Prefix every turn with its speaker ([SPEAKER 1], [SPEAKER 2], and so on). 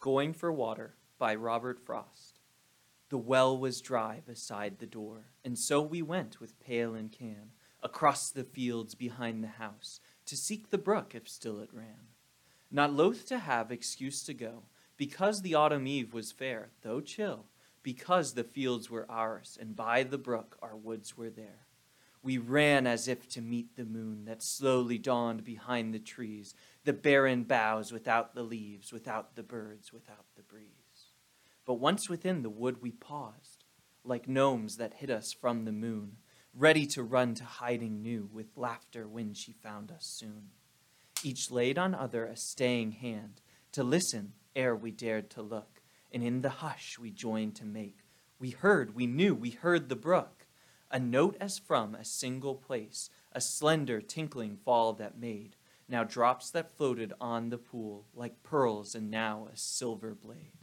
[SPEAKER 1] Going for Water by Robert Frost. The well was dry beside the door, and so we went with pail and can across the fields behind the house to seek the brook if still it ran. Not loath to have excuse to go, because the autumn eve was fair, though chill, because the fields were ours, and by the brook our woods were there. We ran as if to meet the moon that slowly dawned behind the trees, the barren boughs without the leaves, without the birds, without the breeze. But once within the wood we paused, like gnomes that hid us from the moon, ready to run to hiding new, with laughter when she found us soon. Each laid on other a staying hand, to listen ere we dared to look, and in the hush we joined to make. We heard, we knew, we heard the brook, a note as from a single place, a slender tinkling fall that made, now drops that floated on the pool, like pearls and now a silver blade.